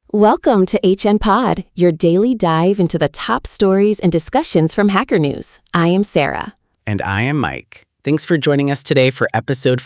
Welcome to HN Pod, your daily dive into the top stories and discussions from Hacker News. I am Sarah. And I am Mike. Thanks for joining us today for episode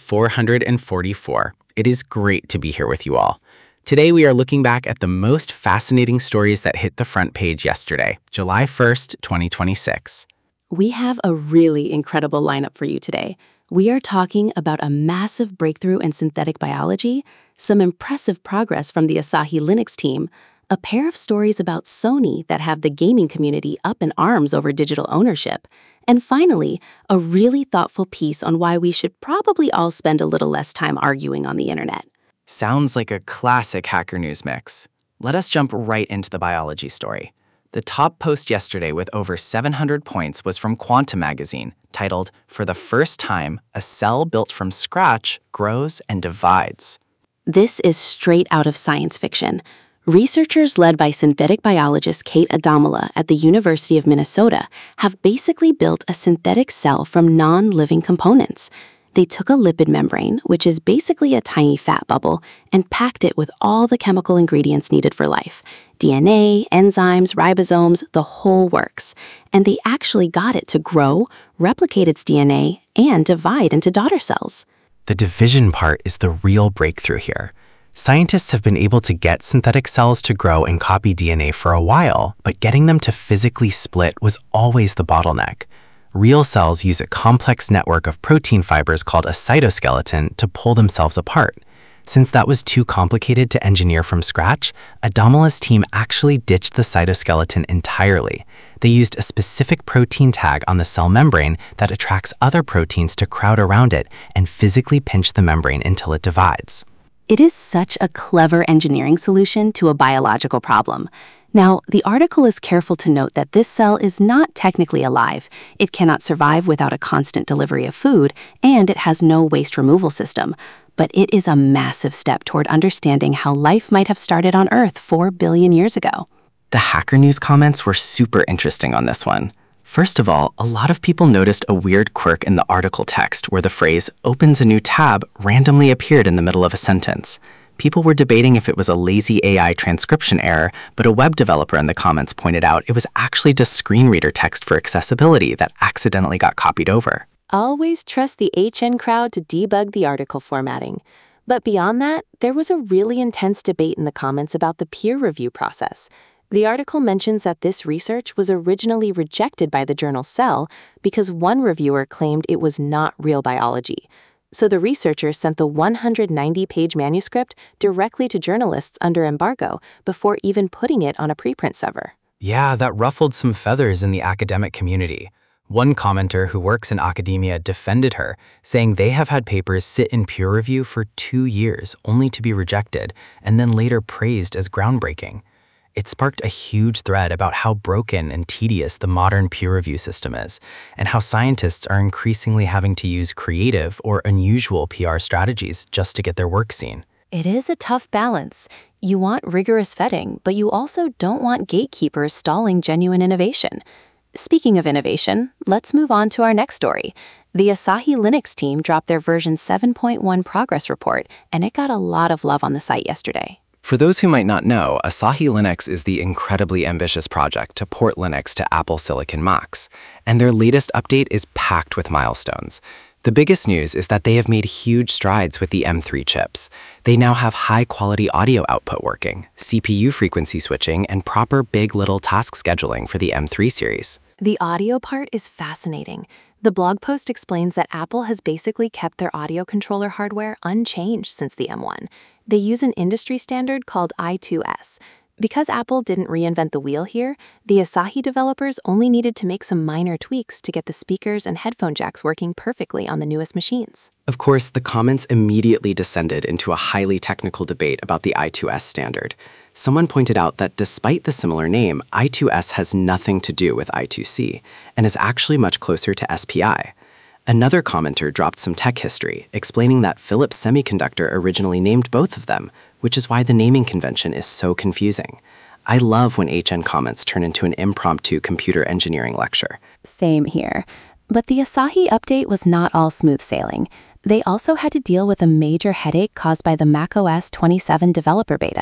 444. It is great to be here with you all. Today we are looking back at the most fascinating stories that hit the front page yesterday, July 1st, 2026. We have a really incredible lineup for you today. We are talking about a massive breakthrough in synthetic biology, some impressive progress from the Asahi Linux team, a pair of stories about Sony that have the gaming community up in arms over digital ownership, and finally, a really thoughtful piece on why we should probably all spend a little less time arguing on the internet. Sounds like a classic Hacker News mix. Let us jump right into the biology story. The top post yesterday with over 700 points was from Quantum magazine, titled, "For the First Time, a Cell Built from Scratch Grows and Divides." This is straight out of science fiction. Researchers led by synthetic biologist Kate Adamula at the University of Minnesota have basically built a synthetic cell from non-living components. They took a lipid membrane, which is basically a tiny fat bubble, and packed it with all the chemical ingredients needed for life. DNA, enzymes, ribosomes, the whole works. And they actually got it to grow, replicate its DNA, and divide into daughter cells. The division part is the real breakthrough here. Scientists have been able to get synthetic cells to grow and copy DNA for a while, but getting them to physically split was always the bottleneck. Real cells use a complex network of protein fibers called a cytoskeleton to pull themselves apart. Since that was too complicated to engineer from scratch, Adamula's team actually ditched the cytoskeleton entirely. They used a specific protein tag on the cell membrane that attracts other proteins to crowd around it and physically pinch the membrane until it divides. It is such a clever engineering solution to a biological problem. Now, the article is careful to note that this cell is not technically alive. It cannot survive without a constant delivery of food, and it has no waste removal system. But it is a massive step toward understanding how life might have started on Earth 4 billion years ago. The Hacker News comments were super interesting on this one. First of all, a lot of people noticed a weird quirk in the article text where the phrase "opens a new tab" randomly appeared in the middle of a sentence. People were debating if it was a lazy AI transcription error, but a web developer in the comments pointed out it was actually just screen reader text for accessibility that accidentally got copied over. Always trust the HN crowd to debug the article formatting. But beyond that, there was a really intense debate in the comments about the peer review process. The article mentions that this research was originally rejected by the journal Cell because one reviewer claimed it was not real biology. So the researchers sent the 190-page manuscript directly to journalists under embargo before even putting it on a preprint server. Yeah, that ruffled some feathers in the academic community. One commenter who works in academia defended her, saying they have had papers sit in peer review for 2 years only to be rejected and then later praised as groundbreaking. It sparked a huge thread about how broken and tedious the modern peer review system is, and how scientists are increasingly having to use creative or unusual PR strategies just to get their work seen. It is a tough balance. You want rigorous vetting, but you also don't want gatekeepers stalling genuine innovation. Speaking of innovation, let's move on to our next story. The Asahi Linux team dropped their version 7.1 progress report, and it got a lot of love on the site yesterday. For those who might not know, Asahi Linux is the incredibly ambitious project to port Linux to Apple Silicon Macs, and their latest update is packed with milestones. The biggest news is that they have made huge strides with the M3 chips. They now have high-quality audio output working, CPU frequency switching, and proper big. LITTLE task scheduling for the M3 series. The audio part is fascinating. The blog post explains that Apple has basically kept their audio controller hardware unchanged since the M1. They use an industry standard called I2S. Because Apple didn't reinvent the wheel here, the Asahi developers only needed to make some minor tweaks to get the speakers and headphone jacks working perfectly on the newest machines. Of course, the comments immediately descended into a highly technical debate about the I2S standard. Someone pointed out that despite the similar name, I2S has nothing to do with I2C and is actually much closer to SPI. Another commenter dropped some tech history, explaining that Philips Semiconductor originally named both of them, which is why the naming convention is so confusing. I love when HN comments turn into an impromptu computer engineering lecture. Same here. But the Asahi update was not all smooth sailing. They also had to deal with a major headache caused by the macOS 27 developer beta.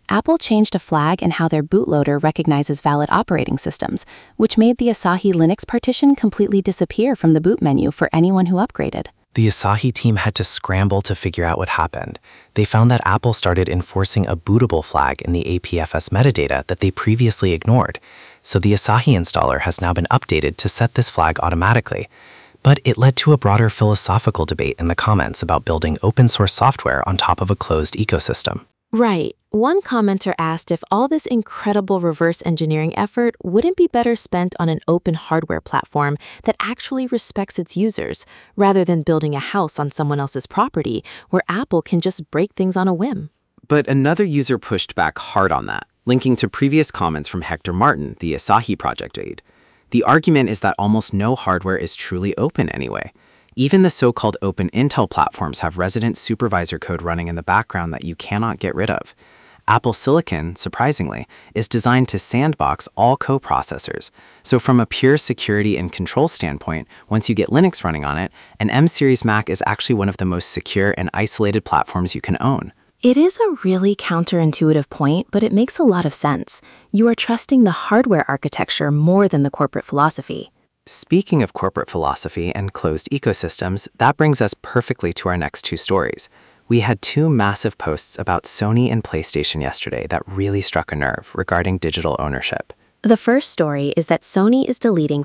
Apple changed a flag in how their bootloader recognizes valid operating systems, which made the Asahi Linux partition completely disappear from the boot menu for anyone who upgraded. The Asahi team had to scramble to figure out what happened. They found that Apple started enforcing a bootable flag in the APFS metadata that they previously ignored. So the Asahi installer has now been updated to set this flag automatically. But it led to a broader philosophical debate in the comments about building open source software on top of a closed ecosystem. Right. One commenter asked if all this incredible reverse engineering effort wouldn't be better spent on an open hardware platform that actually respects its users, rather than building a house on someone else's property where Apple can just break things on a whim. But another user pushed back hard on that, linking to previous comments from Hector Martin, the Asahi project aide. The argument is that almost no hardware is truly open anyway. Even the so-called open Intel platforms have resident supervisor code running in the background that you cannot get rid of. Apple Silicon, surprisingly, is designed to sandbox all coprocessors. So from a pure security and control standpoint, once you get Linux running on it, an M-series Mac is actually one of the most secure and isolated platforms you can own. It is a really counterintuitive point, but it makes a lot of sense. You are trusting the hardware architecture more than the corporate philosophy. Speaking of corporate philosophy and closed ecosystems, that brings us perfectly to our next two stories. We had two massive posts about Sony and PlayStation yesterday that really struck a nerve regarding digital ownership. The first story is that Sony is deleting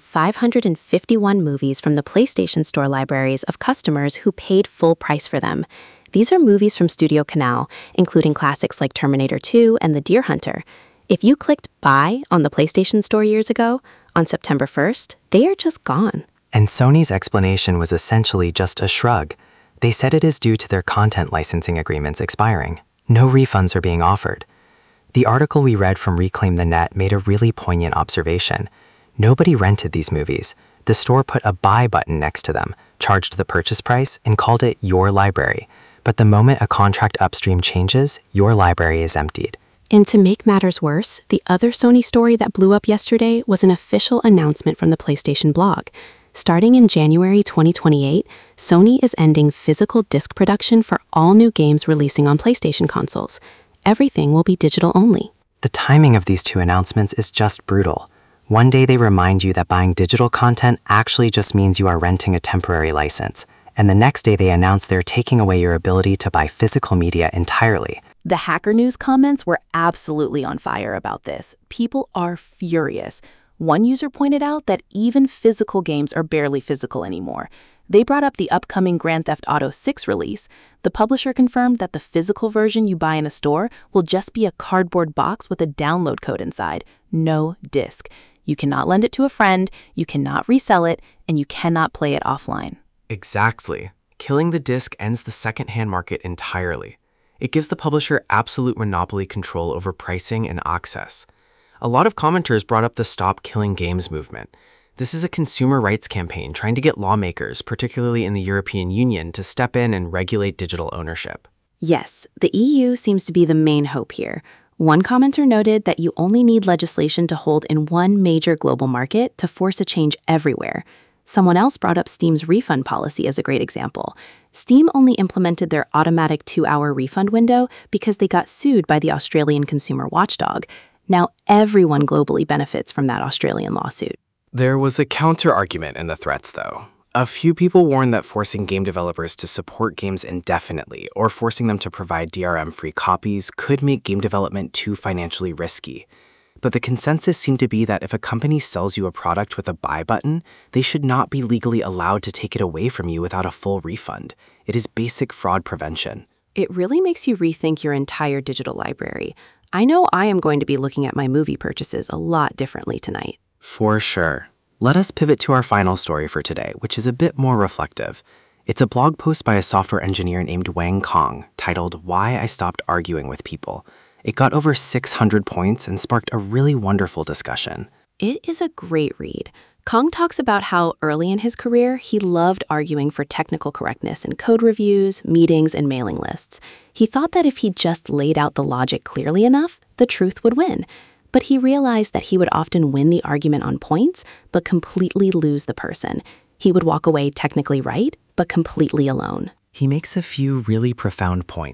551 movies from the PlayStation Store libraries of customers who paid full price for them. These are movies from Studio Canal, including classics like Terminator 2 and The Deer Hunter. If you clicked Buy on the PlayStation Store years ago, on September 1st, they are just gone. And Sony's explanation was essentially just a shrug. They said it is due to their content licensing agreements expiring. No refunds are being offered. The article we read from Reclaim the Net made a really poignant observation. Nobody rented these movies. The store put a buy button next to them, charged the purchase price, and called it your library. But the moment a contract upstream changes, your library is emptied. And to make matters worse, the other Sony story that blew up yesterday was an official announcement from the PlayStation blog. Starting in January 2028, Sony is ending physical disc production for all new games releasing on PlayStation consoles. Everything will be digital only. The timing of these two announcements is just brutal. One day they remind you that buying digital content actually just means you are renting a temporary license. And the next day they announce they're taking away your ability to buy physical media entirely. The Hacker News comments were absolutely on fire about this. People are furious. One user pointed out that even physical games are barely physical anymore. They brought up the upcoming Grand Theft Auto 6 release. The publisher confirmed that the physical version you buy in a store will just be a cardboard box with a download code inside. No disc. You cannot lend it to a friend, you cannot resell it, and you cannot play it offline. Exactly. Killing the disc ends the secondhand market entirely. It gives the publisher absolute monopoly control over pricing and access. A lot of commenters brought up the Stop Killing Games movement. This is a consumer rights campaign trying to get lawmakers, particularly in the European Union, to step in and regulate digital ownership. Yes, the EU seems to be the main hope here. One commenter noted that you only need legislation to hold in one major global market to force a change everywhere. Someone else brought up Steam's refund policy as a great example. Steam only implemented their automatic 2-hour refund window because they got sued by the Australian consumer watchdog. Now everyone globally benefits from that Australian lawsuit. There was a counter-argument in the threats, though. A few people warned that forcing game developers to support games indefinitely or forcing them to provide DRM-free copies could make game development too financially risky. But the consensus seemed to be that if a company sells you a product with a buy button, they should not be legally allowed to take it away from you without a full refund. It is basic fraud prevention. It really makes you rethink your entire digital library. I know I am going to be looking at my movie purchases a lot differently tonight. For sure. Let us pivot to our final story for today, which is a bit more reflective. It's a blog post by a software engineer named Wang Kong, titled Why I Stopped Arguing with People. It got over 600 points and sparked a really wonderful discussion. It is a great read. Kong talks about how early in his career, he loved arguing for technical correctness in code reviews, meetings, and mailing lists. He thought that if he just laid out the logic clearly enough, the truth would win. But he realized that he would often win the argument on points, but completely lose the person. He would walk away technically right, but completely alone. He makes a few really profound points.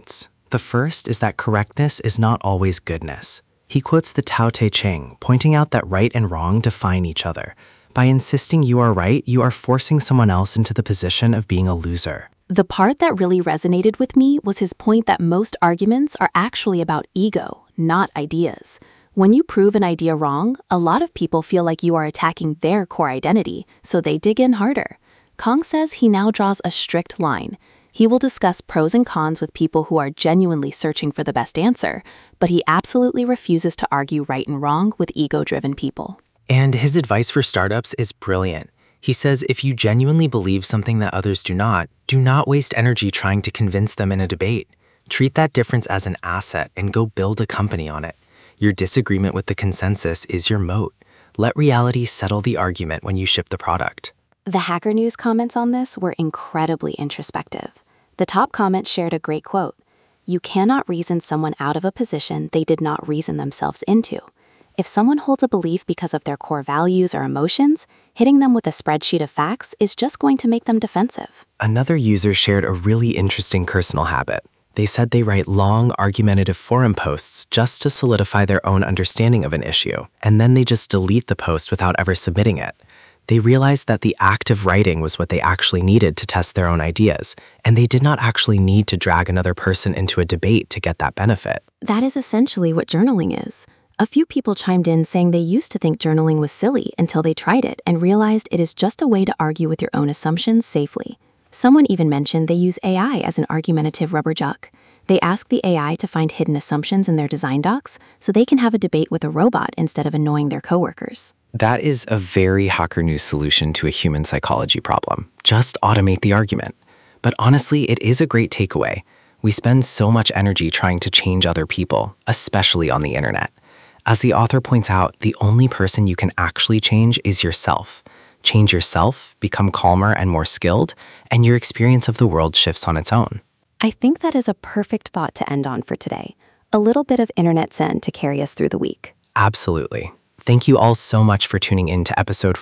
The first is that correctness is not always goodness. He quotes the Tao Te Ching, pointing out that right and wrong define each other. By insisting you are right, you are forcing someone else into the position of being a loser. The part that really resonated with me was his point that most arguments are actually about ego, not ideas. When you prove an idea wrong, a lot of people feel like you are attacking their core identity, so they dig in harder. Kong says he now draws a strict line. He will discuss pros and cons with people who are genuinely searching for the best answer, but he absolutely refuses to argue right and wrong with ego-driven people. And his advice for startups is brilliant. He says if you genuinely believe something that others do not waste energy trying to convince them in a debate. Treat that difference as an asset and go build a company on it. Your disagreement with the consensus is your moat. Let reality settle the argument when you ship the product. The Hacker News comments on this were incredibly introspective. The top comment shared a great quote: "You cannot reason someone out of a position they did not reason themselves into. If someone holds a belief because of their core values or emotions, hitting them with a spreadsheet of facts is just going to make them defensive." Another user shared a really interesting personal habit. They said they write long, argumentative forum posts just to solidify their own understanding of an issue, and then they just delete the post without ever submitting it. They realized that the act of writing was what they actually needed to test their own ideas, and they did not actually need to drag another person into a debate to get that benefit. That is essentially what journaling is. A few people chimed in saying they used to think journaling was silly until they tried it and realized it is just a way to argue with your own assumptions safely. Someone even mentioned they use AI as an argumentative rubber duck. They ask the AI to find hidden assumptions in their design docs so they can have a debate with a robot instead of annoying their coworkers. That is a very Hacker News solution to a human psychology problem. Just automate the argument. But honestly, it is a great takeaway. We spend so much energy trying to change other people, especially on the internet. As the author points out, the only person you can actually change is yourself. Change yourself, become calmer and more skilled, and your experience of the world shifts on its own. I think that is a perfect thought to end on for today. A little bit of internet zen to carry us through the week. Absolutely. Thank you all so much for tuning in to episode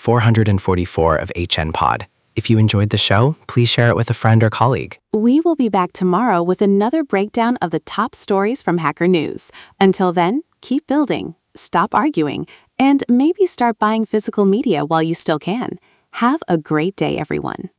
444 of HN Pod. If you enjoyed the show, please share it with a friend or colleague. We will be back tomorrow with another breakdown of the top stories from Hacker News. Until then, keep building, stop arguing, and maybe start buying physical media while you still can. Have a great day, everyone.